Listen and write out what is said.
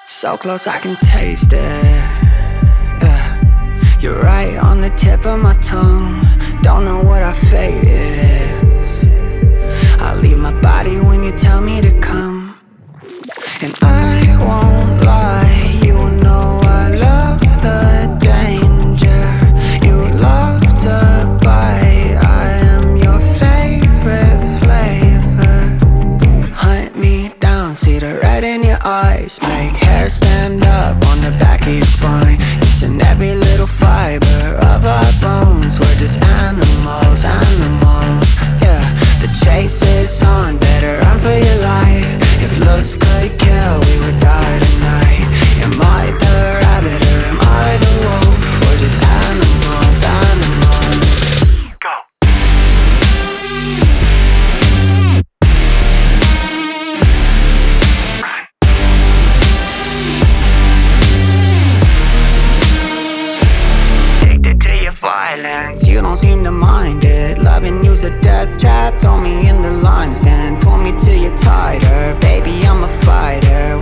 So close I can taste it, yeah. You're right on the tip of my tongue. Don't know what our fate is. I'll leave my body when you tell me to come. And I won't lie, you know I love the danger. You love to bite, I am your favorite flavor. Hunt me down, see the red in your eyes. Make hair stand up on the back of your spine. It's in every little fiber of our bones. We're just animals, animals, yeah. The chase is on, better run for your life. If looks could kill, we would die tonight. Am I the rabbit or am I the wolf? We're just animals, animals. Go! Addicted to your violence, you don't seem to mind it. Loving you's a death trap, throw me in the lion's den. Pull me till you're tighter, baby I'm a fighter.